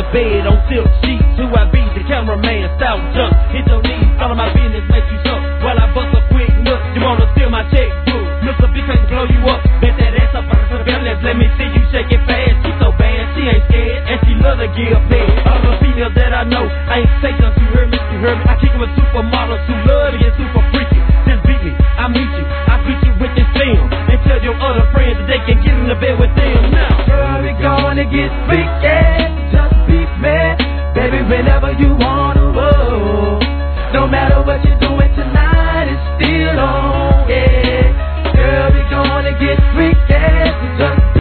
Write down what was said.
bed on silk sheets. Who I be, the cameraman, style junk. Hit your knees, all of my business make you jump. While I bust a quick nut, you wanna steal my checkbook. Mr. Big Face blow you up, bet that ass up on the balance. Let me see you shake it fast. She so bad, she ain't scared, and she love to give head. All the females that I know, I ain't fake them. You heard me, you heard me. I kick it with supermodels who love to get super freaky. Just beat me, I meet you, I beat you with this film. And tell your other friends that they can get in the bed with them now. Girl, we gonna get freaky, just beat me, baby, whenever you want.